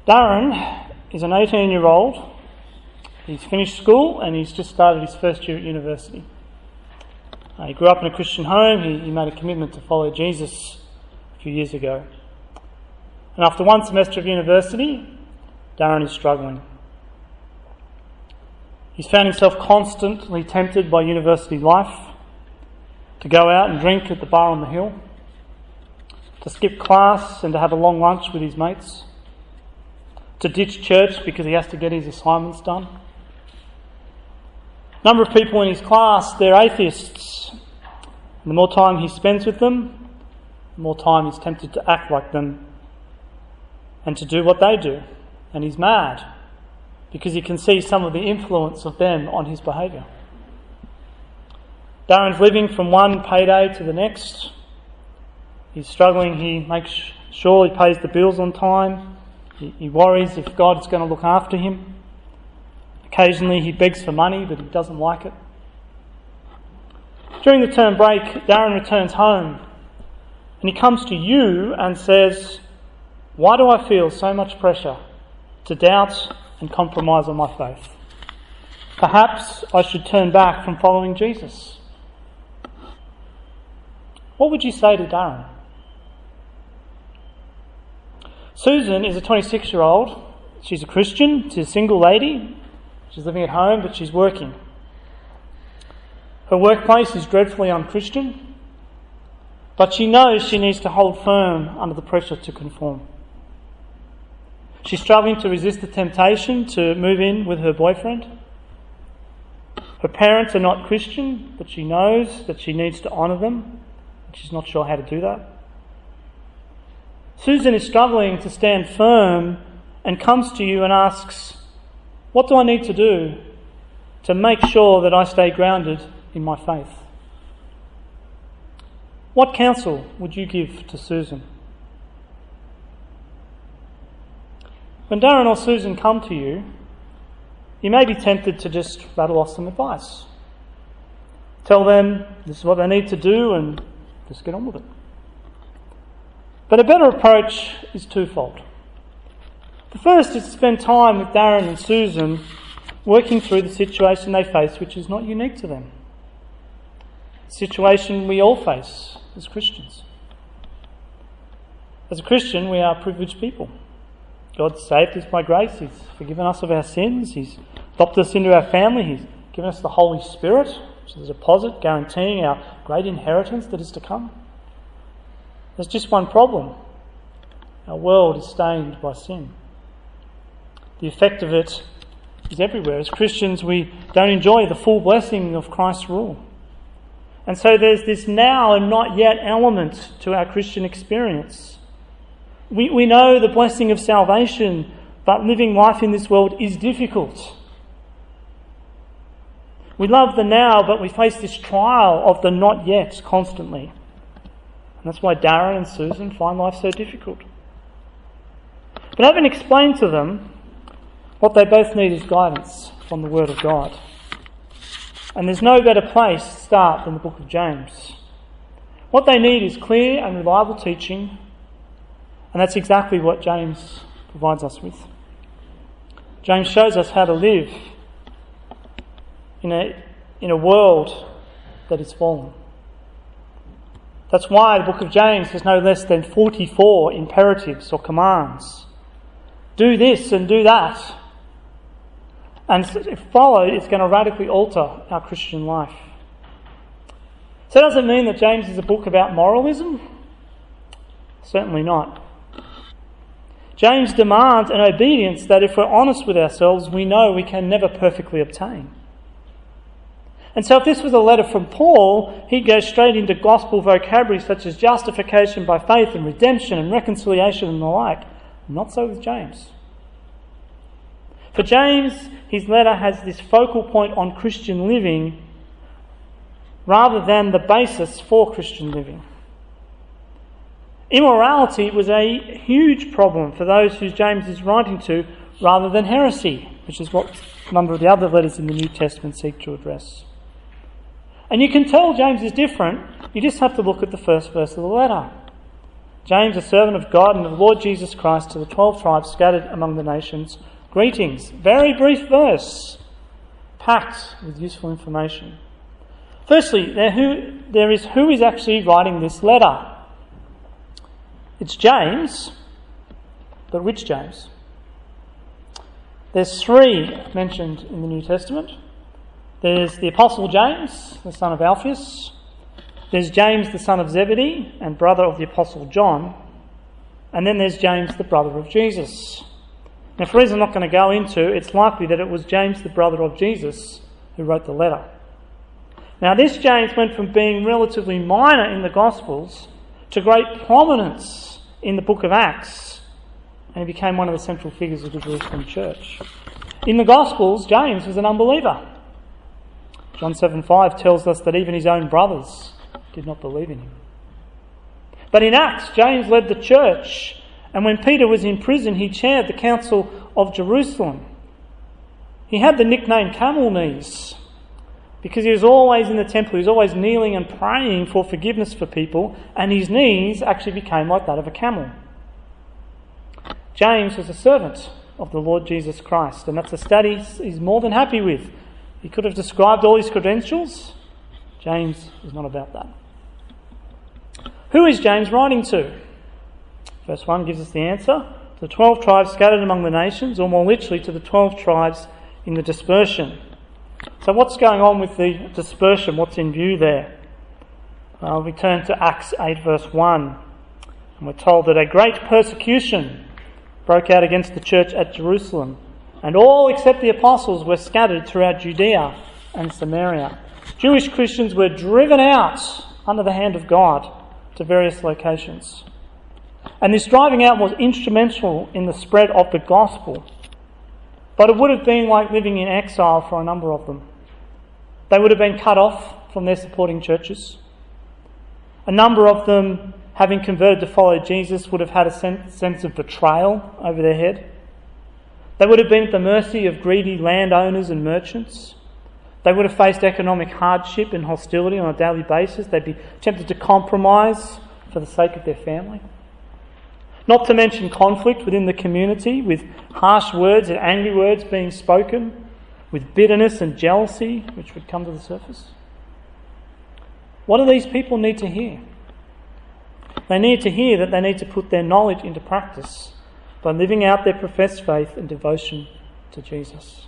Darren is an 18-year-old. He's finished school and he's just started his first year at university. He grew up in a Christian home. He made a commitment to follow Jesus a few years ago. And after one semester of university, Darren is struggling. He's found himself constantly tempted by university life, to go out and drink at the bar on the hill, to skip class and to have a long lunch with his mates, to ditch church because he has to get his assignments done. A number of people in his class, they're atheists. And the more time he spends with them, the more time he's tempted to act like them and to do what they do. And he's mad because he can see some of the influence of them on his behaviour. Darren's living from one payday to the next. He's struggling. He makes sure he pays the bills on time. He worries if God's going to look after him. Occasionally he begs for money, but he doesn't like it. During the term break, Darren returns home and he comes to you and says, "Why do I feel so much pressure to doubt and compromise on my faith? Perhaps I should turn back from following Jesus." What would you say to Darren? Susan is a 26-year-old. She's a Christian. She's a single lady. She's living at home, but she's working. Her workplace is dreadfully unchristian, but she knows she needs to hold firm under the pressure to conform. She's struggling to resist the temptation to move in with her boyfriend. Her parents are not Christian, but she knows that she needs to honour them. She's not sure how to do that. Susan is struggling to stand firm and comes to you and asks, "What do I need to do to make sure that I stay grounded in my faith?" What counsel would you give to Susan? When Darren or Susan come to you, you may be tempted to just rattle off some advice. Tell them this is what they need to do and just get on with it. But a better approach is twofold. The first is to spend time with Darren and Susan working through the situation they face, which is not unique to them. A situation we all face as Christians. As a Christian, we are privileged people. God saved us by grace. He's forgiven us of our sins. He's adopted us into our family. He's given us the Holy Spirit, which is a deposit guaranteeing our great inheritance that is to come. There's just one problem. Our world is stained by sin. The effect of it is everywhere. As Christians, we don't enjoy the full blessing of Christ's rule. And so there's this now and not yet element to our Christian experience. We know the blessing of salvation, but living life in this world is difficult. We love the now, but we face this trial of the not yet constantly. And that's why Darren and Susan find life so difficult. But having explained to them, what they both need is guidance from the Word of God. And there's no better place to start than the book of James. What they need is clear and reliable teaching, and that's exactly what James provides us with. James shows us how to live in a world that is fallen. That's why the book of James has no less than 44 imperatives or commands. Do this and do that. And if followed, it's going to radically alter our Christian life. So does it mean that James is a book about moralism? Certainly not. James demands an obedience that, if we're honest with ourselves, we know we can never perfectly obtain. And so if this was a letter from Paul, he'd go straight into gospel vocabulary such as justification by faith and redemption and reconciliation and the like. Not so with James. For James, his letter has this focal point on Christian living rather than the basis for Christian living. Immorality was a huge problem for those who James is writing to rather than heresy, which is what a number of the other letters in the New Testament seek to address. And you can tell James is different. You just have to look at the first verse of the letter. James, a servant of God and of the Lord Jesus Christ, to the 12 tribes scattered among the nations, greetings. Very brief verse, packed with useful information. Firstly, who is actually writing this letter? It's James, but which James? There's 3 mentioned in the New Testament. There's the Apostle James, the son of Alphaeus. There's James, the son of Zebedee and brother of the Apostle John. And then there's James, the brother of Jesus. Now, for reasons I'm not going to go into, it's likely that it was James, the brother of Jesus, who wrote the letter. Now, this James went from being relatively minor in the Gospels to great prominence in the book of Acts, and he became one of the central figures of the Jerusalem church. In the Gospels, James was an unbeliever. John 7:5 tells us that even his own brothers did not believe in him. But in Acts, James led the church, and when Peter was in prison, he chaired the Council of Jerusalem. He had the nickname Camel Knees because he was always in the temple, he was always kneeling and praying for forgiveness for people, and his knees actually became like that of a camel. James was a servant of the Lord Jesus Christ, and that's a study he's more than happy with. He could have described all his credentials. James is not about that. Who is James writing to? Verse 1 gives us the answer. To the 12 tribes scattered among the nations, or more literally to the 12 tribes in the dispersion. So what's going on with the dispersion? What's in view there? We turn to Acts 8 verse 1. And we're told that a great persecution broke out against the church at Jerusalem, and all except the apostles were scattered throughout Judea and Samaria. Jewish Christians were driven out under the hand of God to various locations. And this driving out was instrumental in the spread of the gospel. But it would have been like living in exile for a number of them. They would have been cut off from their supporting churches. A number of them, having converted to follow Jesus, would have had a sense of betrayal over their head. They would have been at the mercy of greedy landowners and merchants. They would have faced economic hardship and hostility on a daily basis. They'd be tempted to compromise for the sake of their family. Not to mention conflict within the community, with harsh words and angry words being spoken, with bitterness and jealousy which would come to the surface. What do these people need to hear? They need to hear that they need to put their knowledge into practice by living out their professed faith and devotion to Jesus.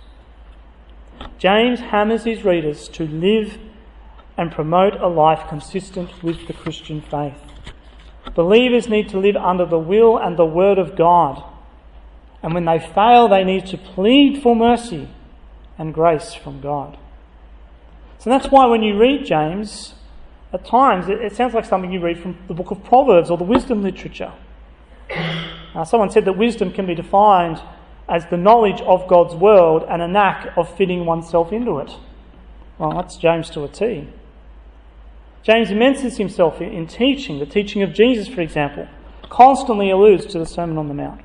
James hammers his readers to live and promote a life consistent with the Christian faith. Believers need to live under the will and the word of God. And when they fail, they need to plead for mercy and grace from God. So that's why when you read James, at times it sounds like something you read from the book of Proverbs or the wisdom literature. Someone said that wisdom can be defined as the knowledge of God's world and a knack of fitting oneself into it. Well, that's James to a T. James immerses himself in teaching. The teaching of Jesus, for example, constantly alludes to the Sermon on the Mount.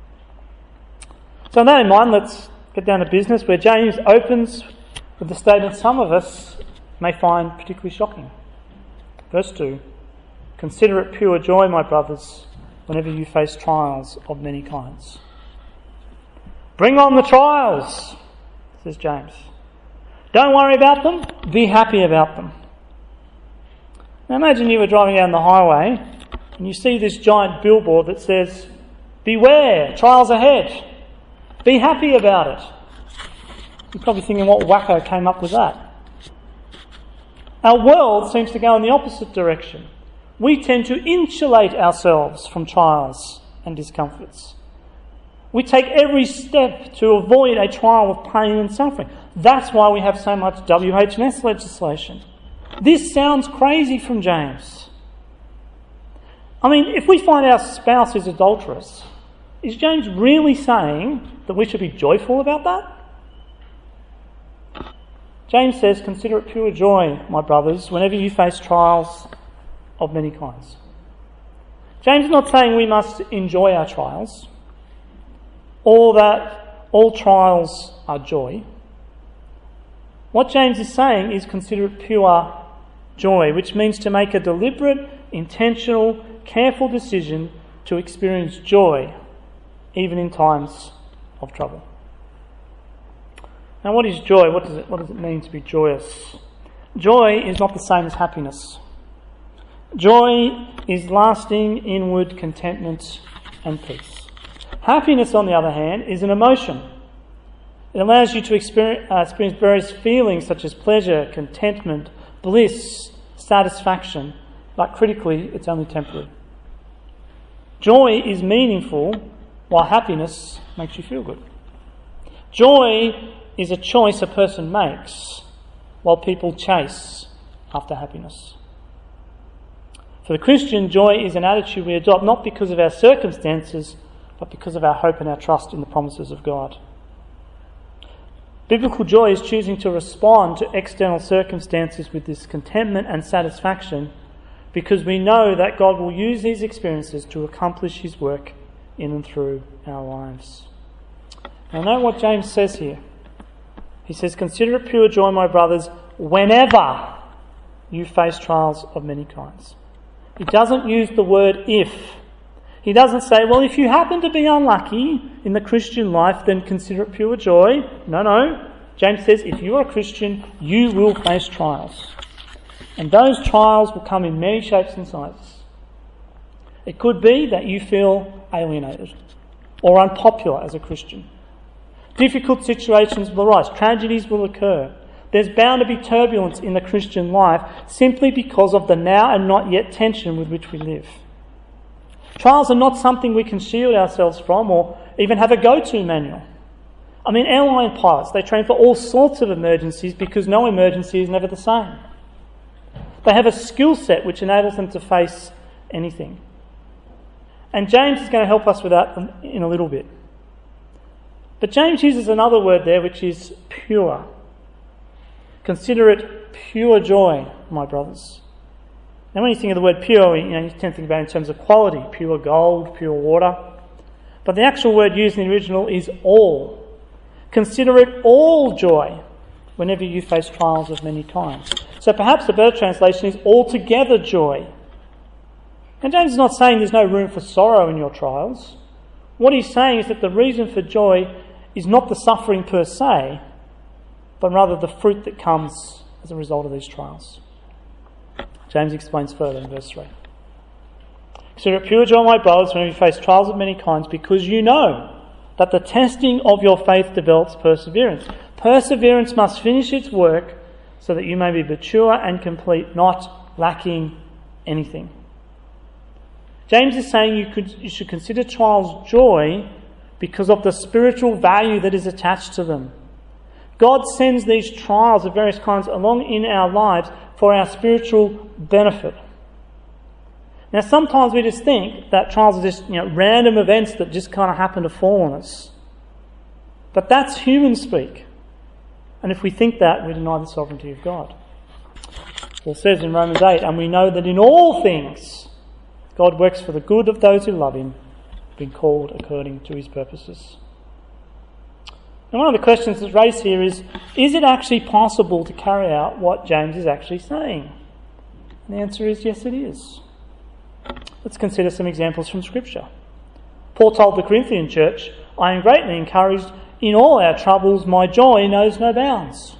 So with that in mind, let's get down to business, where James opens with the statement some of us may find particularly shocking. Verse 2, "Consider it pure joy, my brothers, whenever you face trials of many kinds." Bring on the trials, says James. Don't worry about them, be happy about them. Now imagine you were driving down the highway and you see this giant billboard that says, "Beware, trials ahead. Be happy about it." You're probably thinking, what wacko came up with that? Our world seems to go in the opposite direction. We tend to insulate ourselves from trials and discomforts. We take every step to avoid a trial of pain and suffering. That's why we have so much WHS legislation. This sounds crazy from James. I mean, if we find our spouse is adulterous, is James really saying that we should be joyful about that? James says, "Consider it pure joy, my brothers, whenever you face trials of many kinds." James is not saying we must enjoy our trials, or that all trials are joy. What James is saying is consider it pure joy, which means to make a deliberate, intentional, careful decision to experience joy, even in times of trouble. Now, what is joy? What does it mean to be joyous? Joy is not the same as happiness. Joy is lasting inward contentment and peace. Happiness, on the other hand, is an emotion. It allows you to experience various feelings such as pleasure, contentment, bliss, satisfaction, but critically, it's only temporary. Joy is meaningful, while happiness makes you feel good. Joy is a choice a person makes, while people chase after happiness. For the Christian, joy is an attitude we adopt not because of our circumstances, but because of our hope and our trust in the promises of God. Biblical joy is choosing to respond to external circumstances with this contentment and satisfaction because we know that God will use these experiences to accomplish his work in and through our lives. Now, note what James says here. He says, "Consider it pure joy, my brothers, whenever you face trials of many kinds." He doesn't use the word if. He doesn't say, well, if you happen to be unlucky in the Christian life, then consider it pure joy. No. James says, if you are a Christian, you will face trials. And those trials will come in many shapes and sizes. It could be that you feel alienated or unpopular as a Christian. Difficult situations will arise. Tragedies will occur. There's bound to be turbulence in the Christian life simply because of the now and not yet tension with which we live. Trials are not something we can shield ourselves from or even have a go-to manual. I mean, airline pilots, they train for all sorts of emergencies because no emergency is never the same. They have a skill set which enables them to face anything. And James is going to help us with that in a little bit. But James uses another word there which is pure. Consider it pure joy, my brothers. Now when you think of the word pure, you tend to think about it in terms of quality, pure gold, pure water. But the actual word used in the original is all. Consider it all joy whenever you face trials of many kinds. So perhaps the better translation is altogether joy. And James is not saying there's no room for sorrow in your trials. What he's saying is that the reason for joy is not the suffering per se, but rather the fruit that comes as a result of these trials. James explains further in verse 3. Consider it pure joy, my brothers, when you face trials of many kinds, because you know that the testing of your faith develops perseverance. Perseverance must finish its work so that you may be mature and complete, not lacking anything. James is saying you should consider trials joy because of the spiritual value that is attached to them. God sends these trials of various kinds along in our lives for our spiritual benefit. Now, sometimes we just think that trials are just random events that just kind of happen to fall on us. But that's human speak. And if we think that, we deny the sovereignty of God. Paul says in Romans 8, and we know that in all things God works for the good of those who love him, being called according to his purposes. And one of the questions that's raised here is it actually possible to carry out what James is actually saying? And the answer is yes, it is. Let's consider some examples from Scripture. Paul told the Corinthian church, I am greatly encouraged in all our troubles, my joy knows no bounds.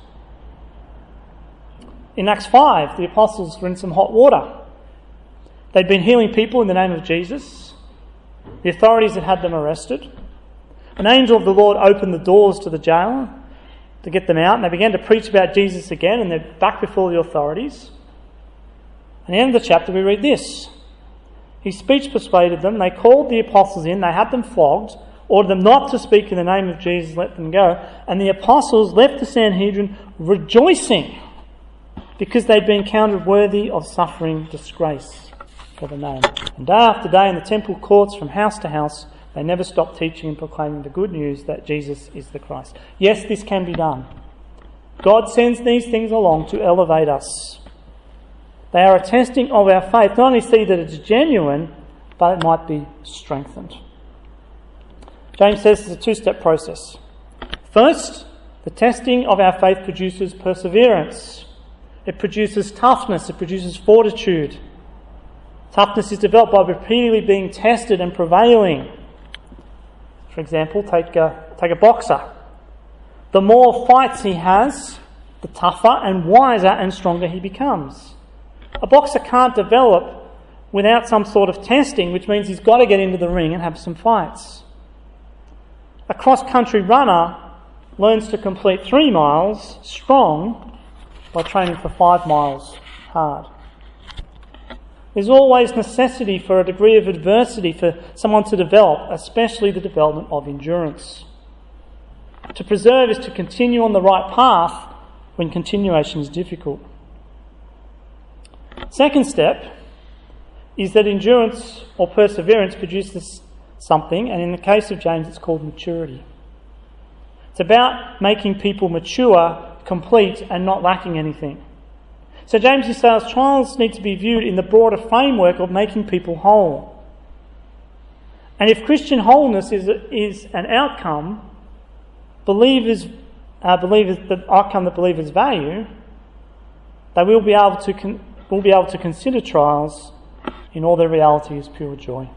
In Acts 5, the apostles were in some hot water. They'd been healing people in the name of Jesus. The authorities had had them arrested. An angel of the Lord opened the doors to the jailer to get them out, and they began to preach about Jesus again, and they're back before the authorities. At the end of the chapter, we read this. His speech persuaded them. They called the apostles in. They had them flogged, ordered them not to speak in the name of Jesus, let them go. And the apostles left the Sanhedrin rejoicing because they'd been counted worthy of suffering disgrace for the name. And day after day in the temple courts, from house to house, they never stopped teaching and proclaiming the good news that Jesus is the Christ. Yes, this can be done. God sends these things along to elevate us. They are a testing of our faith. Not only see that it's genuine, but it might be strengthened. James says it's a two-step process. First, the testing of our faith produces perseverance. It produces toughness. It produces fortitude. Toughness is developed by repeatedly being tested and prevailing. For example, take a boxer. The more fights he has, the tougher and wiser and stronger he becomes. A boxer can't develop without some sort of testing, which means he's got to get into the ring and have some fights. A cross-country runner learns to complete 3 miles strong by training for 5 miles hard. There's always necessity for a degree of adversity for someone to develop, especially the development of endurance. To preserve is to continue on the right path when continuation is difficult. Second step is that endurance or perseverance produces something, and in the case of James it's called maturity. It's about making people mature, complete, and not lacking anything. So James says trials need to be viewed in the broader framework of making people whole. And if Christian wholeness is an outcome, the outcome that believers value, they will be able to consider trials in all their reality as pure joy.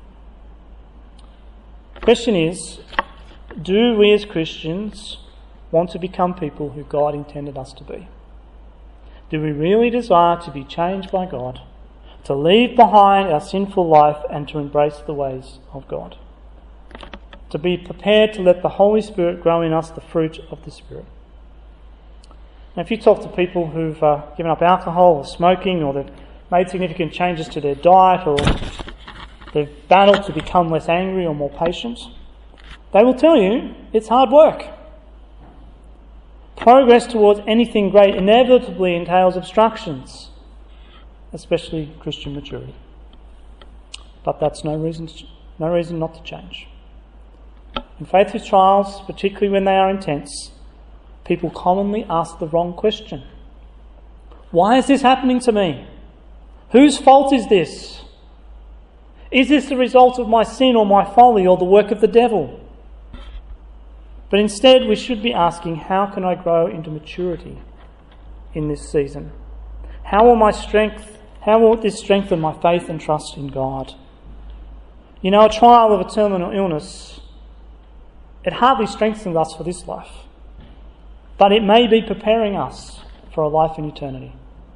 The question is, do we as Christians want to become people who God intended us to be? Do we really desire to be changed by God, to leave behind our sinful life and to embrace the ways of God? To be prepared to let the Holy Spirit grow in us the fruit of the Spirit. Now, if you talk to people who've given up alcohol or smoking, or they've made significant changes to their diet, or they've battled to become less angry or more patient, they will tell you it's hard work. Progress towards anything great inevitably entails obstructions, especially Christian maturity. But that's no reason not to change. In faith with trials, particularly when they are intense, people commonly ask the wrong question. Why is this happening to me? Whose fault is this? Is this the result of my sin or my folly or the work of the devil? But instead we should be asking, how can I grow into maturity in this season? How will this strengthen my faith and trust in God? You know, a trial of a terminal illness, it hardly strengthens us for this life, but it may be preparing us for a life in eternity.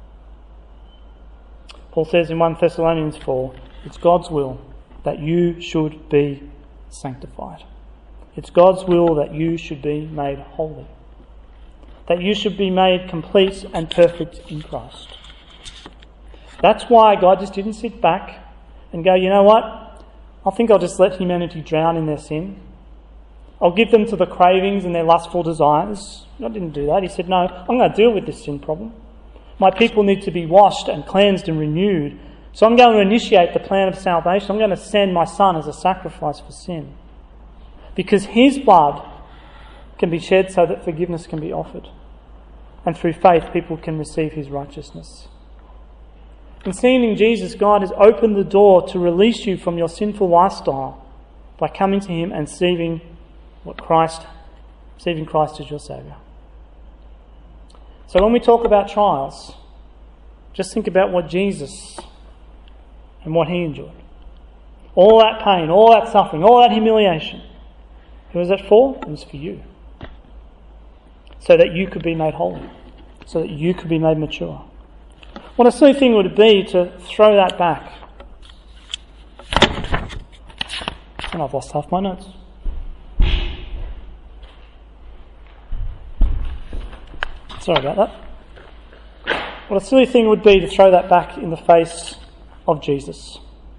Paul says in 1 Thessalonians 4, it's God's will that you should be sanctified. It's God's will that you should be made holy, that you should be made complete and perfect in Christ. That's why God just didn't sit back and go, you know what, I think I'll just let humanity drown in their sin. I'll give them to the cravings and their lustful desires. God didn't do that. He said, no, I'm going to deal with this sin problem. My people need to be washed and cleansed and renewed. So I'm going to initiate the plan of salvation. I'm going to send my Son as a sacrifice for sin. Because his blood can be shed so that forgiveness can be offered. And through faith, people can receive his righteousness. In seeing in Jesus, God has opened the door to release you from your sinful lifestyle by coming to him and receiving Christ as your Saviour. So when we talk about trials, just think about what Jesus and what he endured. All that pain, all that suffering, all that humiliation. Who was that for? It was for you. So that you could be made holy. So that you could be made mature. What a silly thing would it be to throw that back. And I've lost half my notes. Sorry about that. What a silly thing would be to throw that back in the face of Jesus.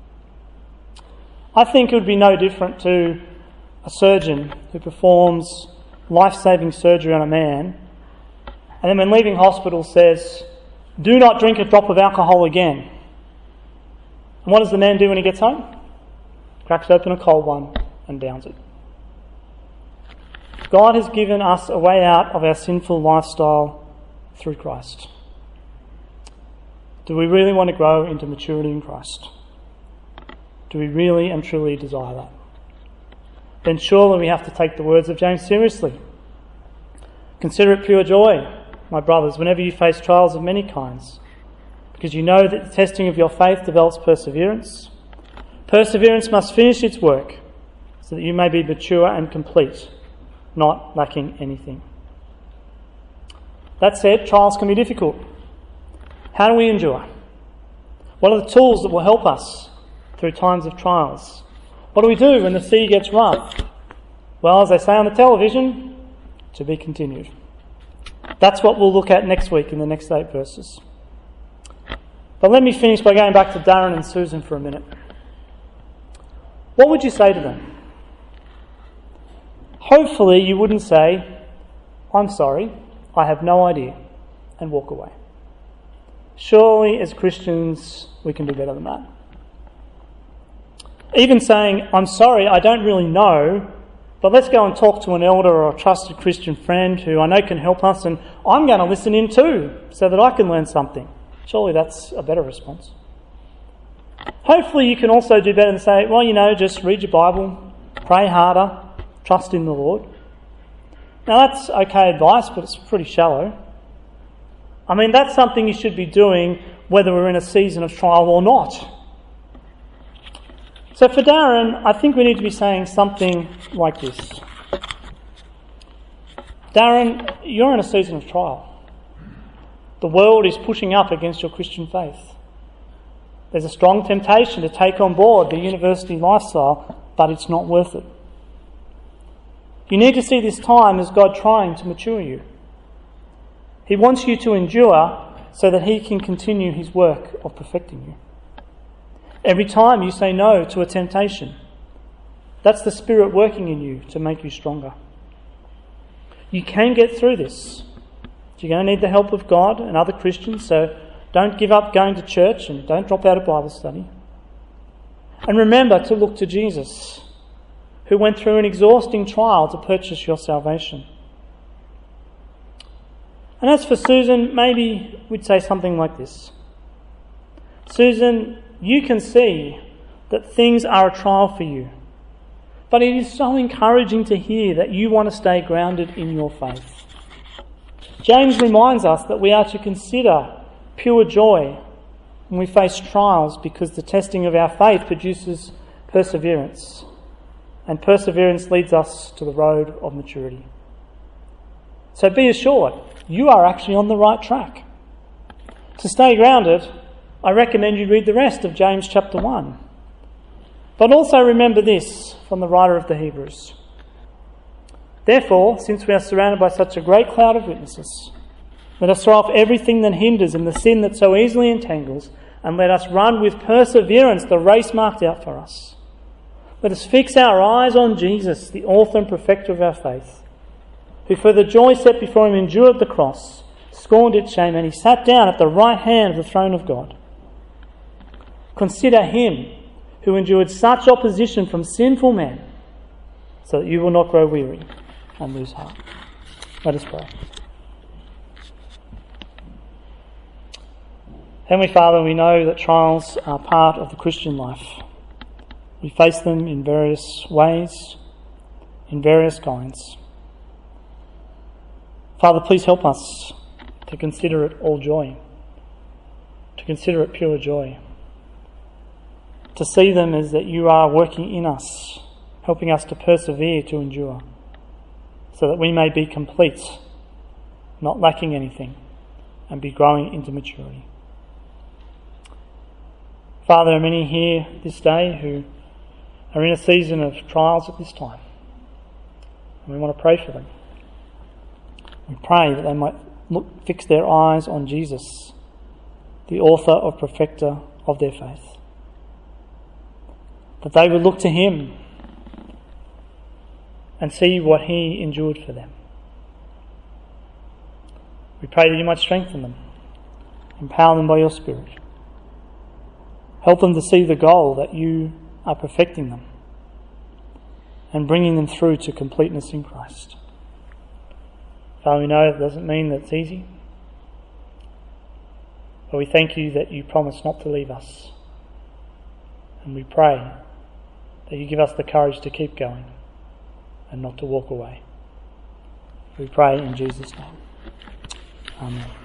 I think it would be no different to a surgeon who performs life-saving surgery on a man and then when leaving hospital says, do not drink a drop of alcohol again. And what does the man do when he gets home? Cracks open a cold one and downs it. God has given us a way out of our sinful lifestyle through Christ. Do we really want to grow into maturity in Christ? Do we really and truly desire that? Then surely we have to take the words of James seriously. Consider it pure joy, my brothers, whenever you face trials of many kinds, because you know that the testing of your faith develops perseverance. Perseverance must finish its work so that you may be mature and complete, not lacking anything. That said, trials can be difficult. How do we endure? What are the tools that will help us through times of trials? What do we do when the sea gets rough? Well, as they say on the television, to be continued. That's what we'll look at next week in the next 8 verses. But let me finish by going back to Darren and Susan for a minute. What would you say to them? Hopefully you wouldn't say, "I'm sorry, I have no idea," and walk away. Surely as Christians we can do better than that. Even saying, "I'm sorry, I don't really know, but let's go and talk to an elder or a trusted Christian friend who I know can help us, and I'm going to listen in too so that I can learn something." Surely that's a better response. Hopefully you can also do better than say, "Well, just read your Bible, pray harder, trust in the Lord." Now that's okay advice, but it's pretty shallow. I mean, that's something you should be doing whether we're in a season of trial or not. So for Darren, I think we need to be saying something like this. Darren, you're in a season of trial. The world is pushing up against your Christian faith. There's a strong temptation to take on board the university lifestyle, but it's not worth it. You need to see this time as God trying to mature you. He wants you to endure so that He can continue His work of perfecting you. Every time you say no to a temptation, that's the Spirit working in you to make you stronger. You can get through this. You're going to need the help of God and other Christians, so don't give up going to church and don't drop out of Bible study. And remember to look to Jesus, who went through an exhausting trial to purchase your salvation. And as for Susan, maybe we'd say something like this. Susan, you can see that things are a trial for you, but it is so encouraging to hear that you want to stay grounded in your faith. James reminds us that we are to consider pure joy when we face trials, because the testing of our faith produces perseverance, and perseverance leads us to the road of maturity. So be assured, you are actually on the right track. To stay grounded, I recommend you read the rest of James chapter 1. But also remember this from the writer of the Hebrews. Therefore, since we are surrounded by such a great cloud of witnesses, let us throw off everything that hinders and the sin that so easily entangles, and let us run with perseverance the race marked out for us. Let us fix our eyes on Jesus, the author and perfecter of our faith, who for the joy set before him endured the cross, scorned its shame, and he sat down at the right hand of the throne of God. Consider him who endured such opposition from sinful men, so that you will not grow weary and lose heart. Let us pray. Heavenly Father, we know that trials are part of the Christian life. We face them in various ways, in various kinds. Father, please help us to consider it all joy, to consider it pure joy, to see them as that you are working in us, helping us to persevere, to endure, so that we may be complete, not lacking anything, and be growing into maturity. Father, there are many here this day who are in a season of trials at this time, and we want to pray for them. We pray that they might fix their eyes on Jesus, the author or perfecter of their faith, that they would look to him and see what he endured for them. We pray that you might strengthen them, empower them by your Spirit. Help them to see the goal that you are perfecting them and bringing them through to completeness in Christ. Father, we know it doesn't mean that it's easy, but we thank you that you promise not to leave us. And we pray that you give us the courage to keep going and not to walk away. We pray in Jesus' name. Amen.